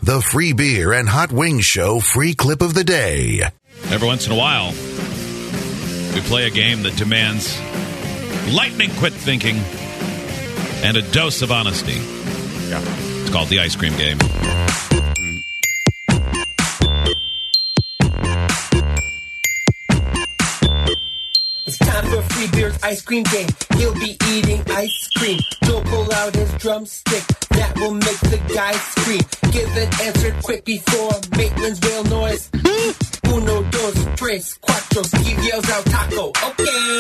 the free beer and hot wings show free clip of the day. Every once in a while, we play a game that demands lightning quick thinking and a dose of honesty. Yeah. It's called the ice cream game. It's time for Free Beer's ice cream game. He'll be eating ice cream. Joe pull out his drumstick. That will make the guy scream. Give an answer quick before Maitland's whale noise. Uno, dos, tres, cuatro. Steve yells out taco. Okay.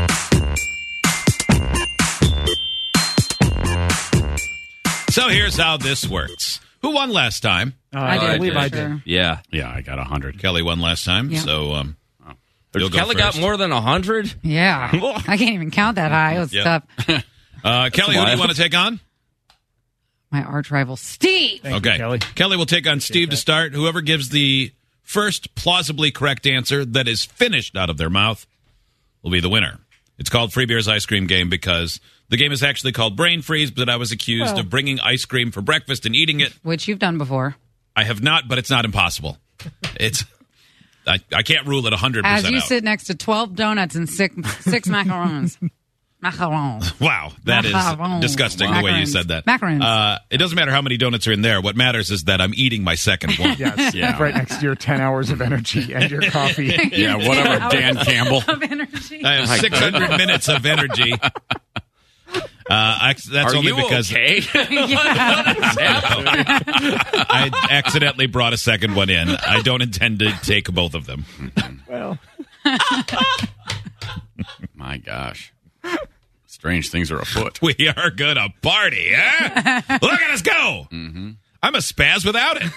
So here's how this works. Who won last time? I believe I Sure. did. Yeah. Yeah, I got 100. Kelly won last time, Yeah. so you'll go Kelly got first. more than 100? Yeah. I can't even count that high. It was Yeah. tough. Kelly, who do you want to take on? My arch rival, Steve. Thank you, Kelly. Kelly will take on Steve to start. Whoever gives the first plausibly correct answer that is finished out of their mouth will be the winner. It's called Free Beer's Ice Cream Game because the game is actually called Brain Freeze, but I was accused of bringing ice cream for breakfast and eating it. Which you've done before. I have not, but it's not impossible. I can't rule it 100% As you out. sit next to 12 donuts and six macarons. Macarons. Wow, that is Macarons. disgusting the way you Macarons. said that. Macarons. It doesn't matter how many donuts are in there. What matters is that I'm eating my second one. Yes, Yeah. right next to your 10 hours of energy and your coffee. Yeah, whatever, Dan Campbell. Of energy. I have 600 minutes of energy. That's Are only you because okay? I accidentally brought a second one in. I don't intend to take both of them. Well, My gosh. Strange things are afoot. We are going to party, eh? Look at us go. I'm a spaz without it.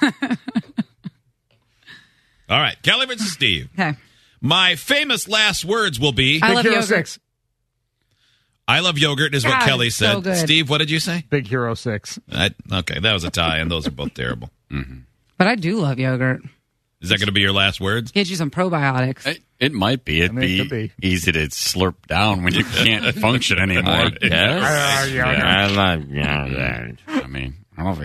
All right, Kelly versus Steve. Okay. My famous last words will be, I Big love Hero yogurt. 6. I love yogurt is what God, Kelly it's said. so good. Steve, what did you say? Big Hero 6. Okay, that was a tie, and those are both terrible. But I do love yogurt. Is that going to be your last words? Get you some probiotics. It might be. It'd I mean, it could be. easy to slurp down when you can't function anymore. I guess. Yeah. love yogurt. I mean, I love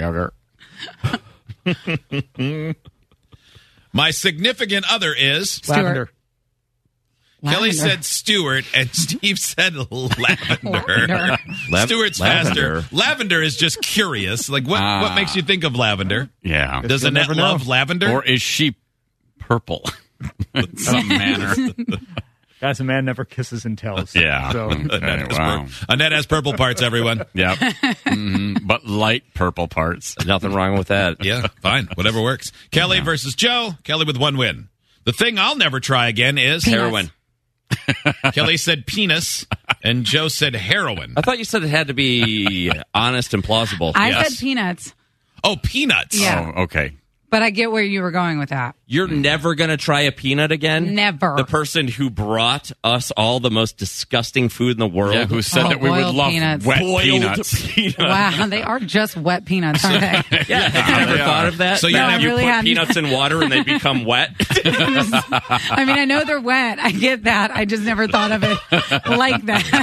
yogurt. My significant other is... Stuart. Lavender. Kelly Lavender. said Stewart, and Steve said lavender. Lavender. Stewart's Lavender. faster. Lavender is just curious. Like, what makes you think of lavender? Yeah. Does You'll Annette never know. love lavender? Or is she purple? In some manner. Guys, a man never kisses and tells. Yeah. So, Annette, has Wow. Annette has purple parts, everyone. Yep. But light purple parts. Nothing wrong with that. Yeah, fine. Whatever works. Kelly versus Joe. Kelly with one win. The thing I'll never try again is... Heroin. Kelly said penis, and Joe said heroin. I thought you said it had to be honest and plausible. I Yes. said peanuts, Oh, peanuts. Yeah. Oh, okay. but I get where you were going with that. You're never going to try a peanut again? Never. The person who brought us all the most disgusting food in the world. Yeah, who said Oh, that we would boiled love peanuts. wet boiled peanuts? peanuts. Wow, they are just wet peanuts, aren't they? Yeah, have you ever thought of that? So you That never- you really put hadn't. peanuts in water and they become wet? I mean, I know they're wet. I get that. I just never thought of it like that.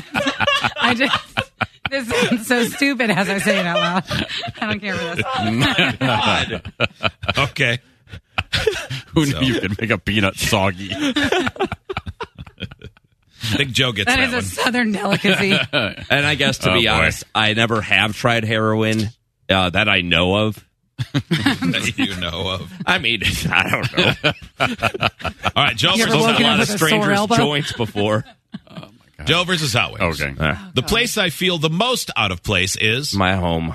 This sounds so stupid as I say it out loud. I don't care for this. Okay. Who knew you could make a peanut soggy? I think Joe gets That that is a one. southern delicacy. And I guess, to Oh, be boy. honest, I never have tried heroin that I know of. That you know of. I mean, I don't know. All right, Joe You ever versus woken A up lot Howard. of with a sore strangers' elbow? joints before. Joe versus Howard. Okay. The place I feel the most out of place is... My home.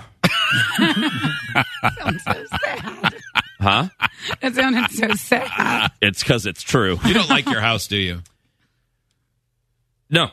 Sounds so sad. Huh? It sounded so sad. It's because it's true. You don't like your house, do you? No.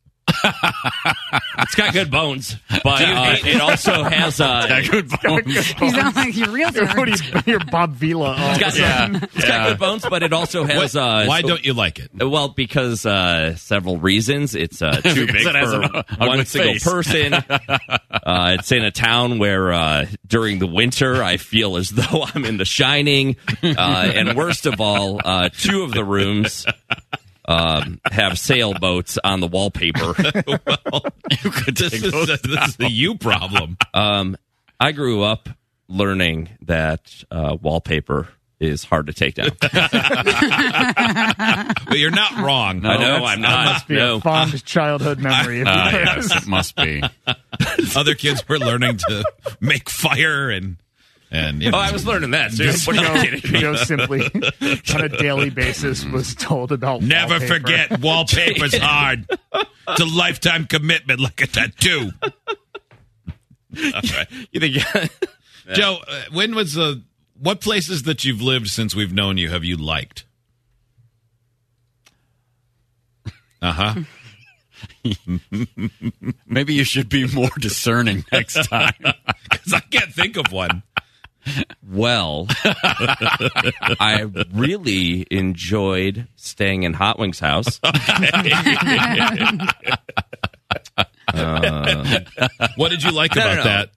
It's got good bones, but it also has Good bones. You sound like your realtor. You're Bob Vila. All of a got, sudden. it's got good bones, but it also has Why don't you like it? well, because several reasons. It's too big Because it has for an ugly one single face. person. It's in a town where during the winter I feel as though I'm in The Shining. And worst of all, two of the rooms have sailboats on the wallpaper. This is the you problem. I grew up learning that wallpaper is hard to take down. But you're not wrong. I know I'm not. Must be a fond childhood memory. Of yours. Yes, it must be. Other kids were learning to make fire and you know. Oh, I was learning that too. What are you kidding me? Joe simply, on a daily basis, was told about Never wallpaper. forget, wallpaper's hard. It's a lifetime commitment like a tattoo. All right. You think? Joe, when was what places that you've lived since we've known you have you liked? Uh-huh. Maybe you should be more discerning next time. Because I can't think of one. Well, I really enjoyed staying in Hot Wings house. What did you like about no. that?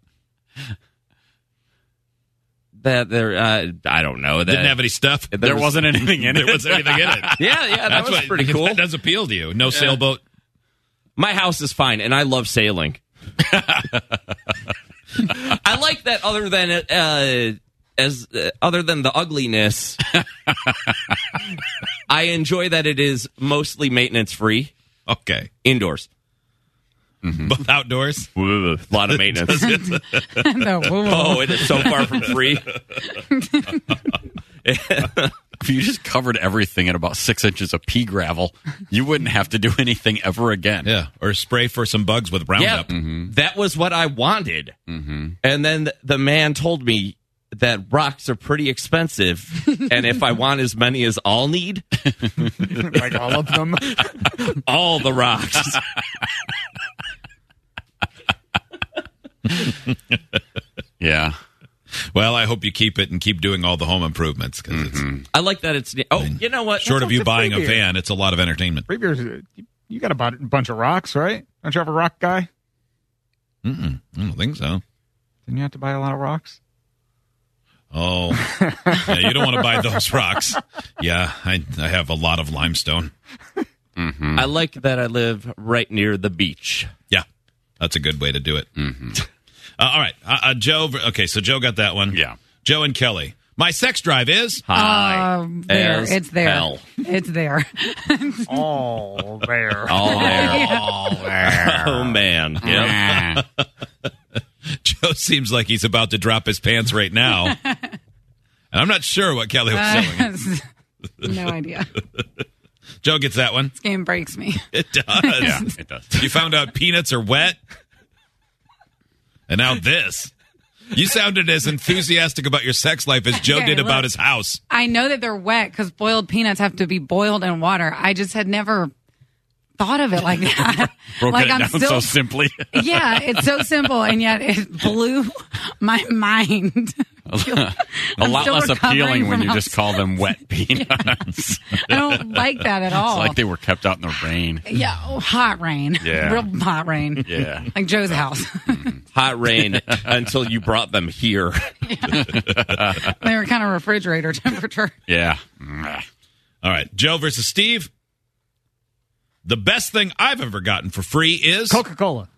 That there, I don't know. That Didn't have any stuff. There wasn't anything in it. There wasn't anything in it. Yeah, that was pretty cool. That does appeal to you. No sailboat. My house is fine, and I love sailing. I like that. Other than other than the ugliness, I enjoy that it is mostly maintenance free. Okay. Indoors. Both outdoors. A lot of maintenance. Oh, it is so far from free. If you just covered everything in about 6 inches of pea gravel, you wouldn't have to do anything ever again. Yeah. Or spray for some bugs with Roundup. That was what I wanted. And then the man told me that rocks are pretty expensive, and if I want as many as I'll need, Like all of them. all the rocks. Yeah. Well, I hope you keep it and keep doing all the home improvements. Because it's I like that it's. Oh, you know what? short of you what's a buying a free beer? van, it's a lot of entertainment. Free beers, you got a bunch of rocks, right? Don't you have a rock guy? I don't think so. Didn't you have to buy a lot of rocks? Oh, yeah, you don't want to buy those rocks. Yeah, I have a lot of limestone. I like that I live right near the beach. Yeah, that's a good way to do it. All right, Joe. Okay, so Joe got that one. Yeah. Joe and Kelly. My sex drive is High There, as it's there. hell. It's there. Oh, there. All there. Oh man. Yep. Joe seems like he's about to drop his pants right now, and I'm not sure what Kelly was saying. No idea. Joe gets that one. This game breaks me. It does. Yeah, it does. You found out peanuts are wet, and now this. You sounded as enthusiastic about your sex life as Joe Okay, did about look. his house. I know that they're wet because boiled peanuts have to be boiled in water. I just had never thought of it like that. Broke like it down so simply. Yeah, it's so simple, and yet it blew my mind. A lot still less recovering appealing when from you just call them wet peanuts. I don't like that at all. It's like they were kept out in the rain. Yeah, hot rain. Yeah. Real hot rain. Yeah. Like Joe's house. Hot rain until you brought them here. They were kind of refrigerator temperature. Yeah. All right, Joe versus Steve. The best thing I've ever gotten for free is... Coca-Cola.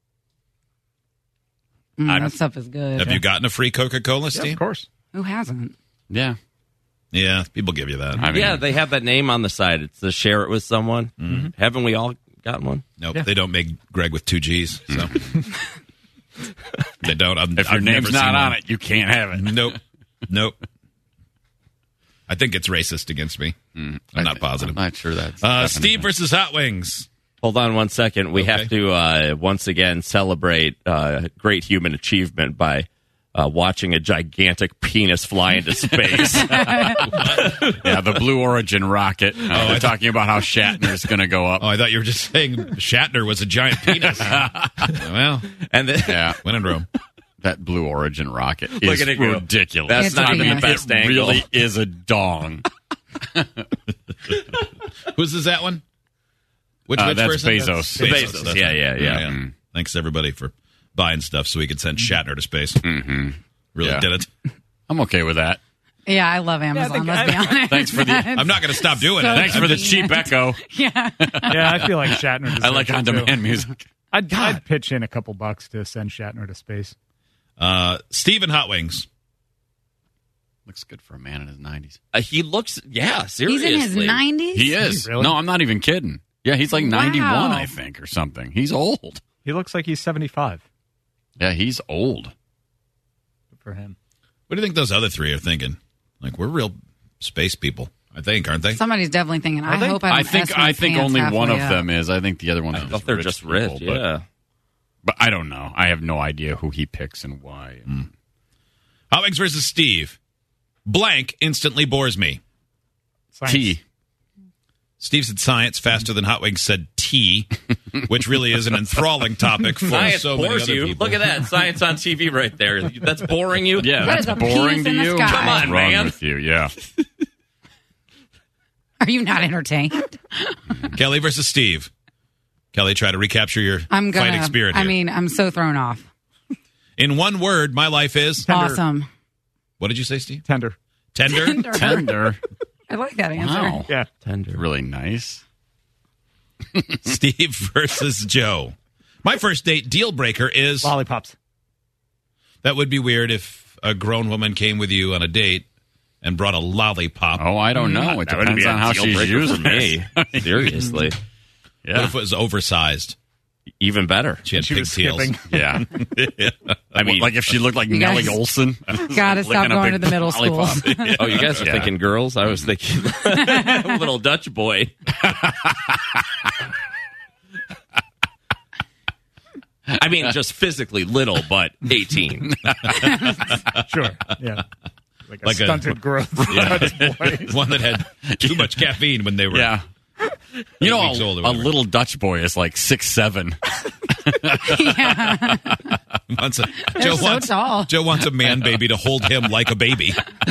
That stuff is good. Have you gotten a free Coca-Cola, Yeah, Steve? of course. Who hasn't? Yeah. Yeah, people give you that. I mean, Yeah, they have that name on the side. It's to share it with someone. Haven't we all gotten one? Nope, they don't make Greg with 2 G's. So they don't. if your name's not on it, you can't have it. Nope. I think it's racist against me. I'm not positive. I'm not sure that's Steve versus Hot Wings. Hold on one second. We Okay. have to once again celebrate great human achievement by watching a gigantic penis fly into space. Yeah, the Blue Origin rocket. They're talking about how Shatner's going to go up. Oh, I thought you were just saying Shatner was a giant penis. Well, And then, Yeah, when in Rome. that Blue Origin rocket Look is at it go. ridiculous. That's It's not even the ridiculous. best It angle. really is a dong. Whose is that one? Which That's person? Bezos. Bezos. Bezos. Yeah. Thanks everybody for buying stuff so we could send Shatner to space. Mm-hmm. Really Yeah. did it. I'm okay with that. Yeah, I love Amazon. Let's be honest. Thanks for the- I'm not going to stop doing So it. Thanks for the convenient. cheap echo. Yeah. Yeah, I feel like Shatner deserves I like it, too. on-demand music. I'd pitch in a couple bucks to send Shatner to space. Steven Hot Wings. Looks good for a man in his 90s. He looks, seriously. He's in his 90s? He is. Really? No, I'm not even kidding. Yeah, he's like 91, Wow. I think, or something. He's old. He looks like he's 75. Yeah, he's old. Good for him. What do you think those other three are thinking? Like, we're real space people, I think, aren't they? Somebody's definitely thinking, I they? hope I don't I think only one of them is. is. I think the other ones are They're just rich, people, yeah. But I don't know. I have no idea who he picks and why. Hot Wings versus Steve. Blank instantly bores me. Science. T. Steve said science faster than Hot Wings said tea, which really is an enthralling topic for Science so many bores other you. people. Look at that. Science on TV right there. That's boring you? Yeah, That is that's a boring penis to in the you. sky. Come on, What's wrong man. with you? Yeah. Are you not entertained? Kelly versus Steve. Kelly, try to recapture your I'm gonna. fighting spirit here. I mean, I'm so thrown off. In one word, my life is... Tender. Awesome. What did you say, Steve? Tender. Tender? Tender. I like that answer. Wow. Yeah. Tender. Really nice. Steve versus Joe. My first date deal breaker is... Lollipops. That would be weird if a grown woman came with you on a date and brought a lollipop. Oh, I don't know. It That would depends be a on how deal she's breaker using for me. it. Seriously. What Yeah. if it was oversized? Even better. She had She was pigtails. skipping. Yeah. I mean, like if she looked like You Nellie guys Olson. Gotta stop Licking a going big to the middle lollipop. schools. oh, you guys are Yeah. thinking girls? I was thinking little Dutch boy. I mean, just physically little, but 18. Sure. Yeah. Like a Like a- stunted growth. Yeah. Boys. One that had too much caffeine when they were... Yeah. You know, weeks old or a whatever. little Dutch boy is like 6'7". Wants a, They're so tall. Joe wants a man baby to hold him like a baby.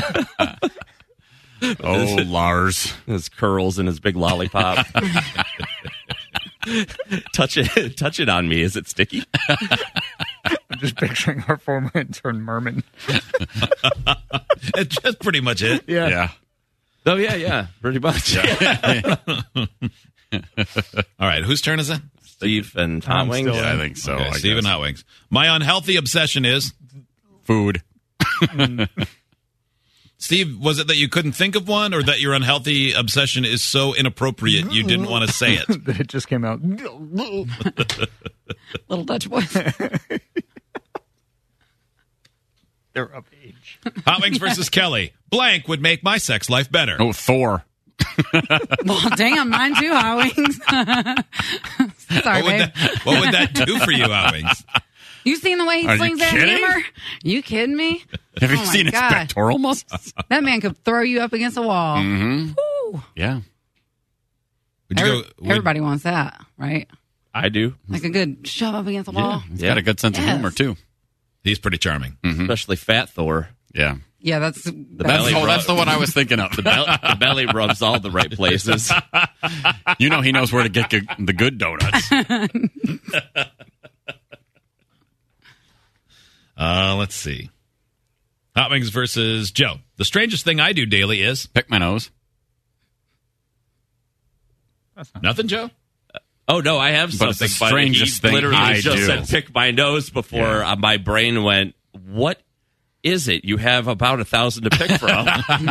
Oh, Lars. His curls and his big lollipop. touch it on me. Is it sticky? I'm just picturing our former intern, Merman. That's pretty much it. Yeah. Oh, yeah, pretty much. All right, whose turn is it? Steve and Hot I'm Wings. still Yeah, I think so. Okay, I Steve and guess. Hot Wings. My unhealthy obsession is... Food. Steve, was it that you couldn't think of one, or that your unhealthy obsession is so inappropriate you didn't want to say it? That it just came out. Little Dutch boys. They're of age. Hot Wings versus Kelly. Blank would make my sex life better. Oh, Thor. Well, damn, mine too, Hot Wings. Sorry, babe. What would that do for you, Hot Wings? You seen the way he Are you slings that kidding? hammer? You kidding me? Have you Oh my seen his God. pectoral muscles? That man could throw you up against a wall. Woo. Yeah. Would you go? Everybody wants that, right? I do. Like a good shove up against the wall. He's got a good sense of Yes. humor, too. He's pretty charming. Especially Fat Thor. Yeah. Yeah, that's belly rub. That's the one I was thinking of. The belly rubs all the right places. You know he knows where to get the good donuts. Let's see. Hot Wings versus Joe. The strangest thing I do daily is... Pick my nose. Nothing, Joe? Oh, no, I have But it's something. the but strangest he thing literally I just do. said, pick my nose before my brain went, what is it? You have about 1,000 to pick from.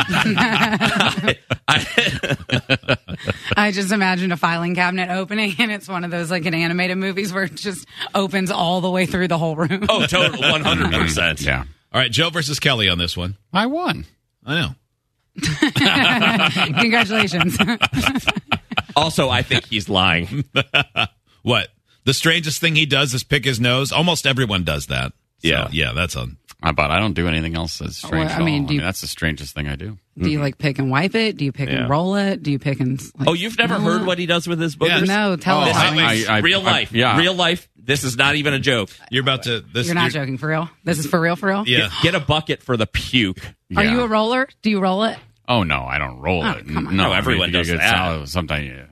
I just imagined a filing cabinet opening, and it's one of those like in animated movies where it just opens all the way through the whole room. Oh, total 100%. Yeah. All right, Joe versus Kelly on this one. I won. I know. Congratulations. Also, I think he's lying. What? The strangest thing he does is pick his nose? Almost everyone does that. So, Yeah. yeah, that's on. But I don't do anything else that's strange Well, at I mean, all. do you- That's the strangest thing I do. Do you like pick and wipe it? Do you pick Yeah. and roll it? Do you pick and like, Oh, you've never heard what he does with his boogers? Yes. No, tell us. Hot Wings. Real life. yeah. Real life. This is not even a joke. You're about to... You're not joking, for real? This is for real, for real? Yeah. Get a bucket for the puke. Are Yeah. you a roller? Do you roll it? Oh, no, I don't roll Oh, it. come on. No, No, everyone if you does get that. salad, sometimes you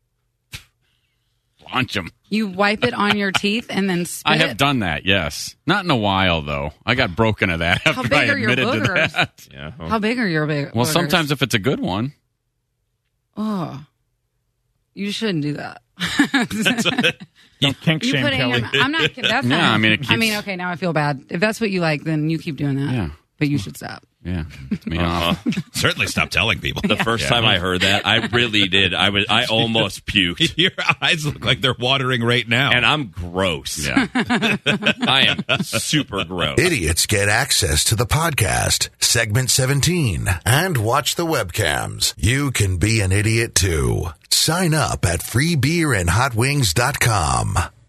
launch them. You wipe it on your teeth and then spit I have it? done that, yes. Not in a while, though. I got broken of that after big I are your admitted to boogers? that. Yeah. How big are your big Well, boogers? sometimes if it's a good one. Oh. You shouldn't do that. Don't kink You shame put it in Kelly. your, I'm not. That's Yeah, fine. I mean, it I mean, keeps- okay. Now I feel bad. If that's what you like, then you keep doing that. Yeah. But you should stop. Yeah. I mean, Certainly stop telling people. The first time I heard that, I really did. I almost puked. Your eyes look like they're watering right now. And I'm gross. yeah. I am super gross. Idiots get access to the podcast, segment 17, and watch the webcams. You can be an idiot too. Sign up at freebeerandhotwings.com.